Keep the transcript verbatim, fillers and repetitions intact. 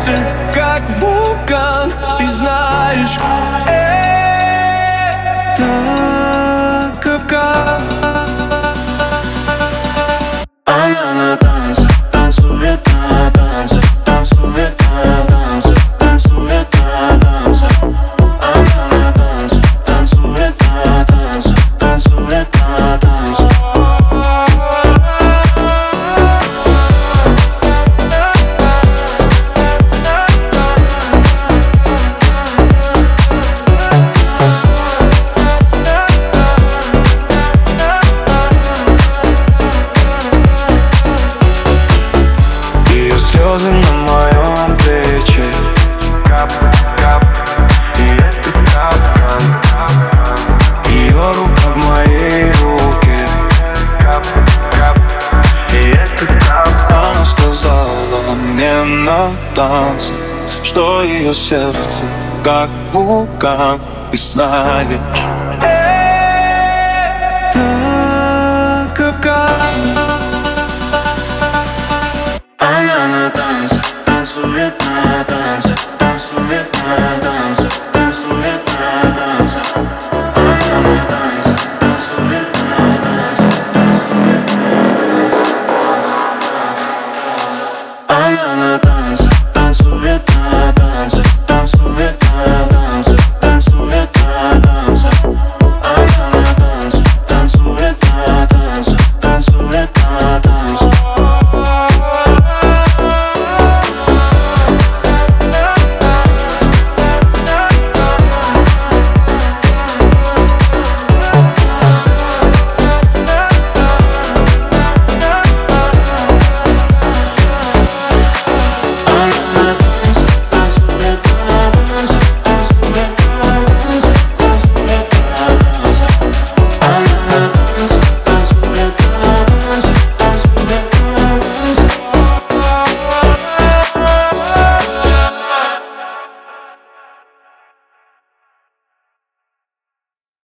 сердце, как вулкан. И знаешь, это капкан. Она на танце, танцует на танце, танцует на танце, танцует на танце. Она на танце, танцует на танце, танцует на танце. Слезы на моем плече, кап, кап, и это капкан. Ее рука в моей руке, кап, кап, и это капкан. Она сказала мне на танце, что ее сердце как вулкан. И знаешь,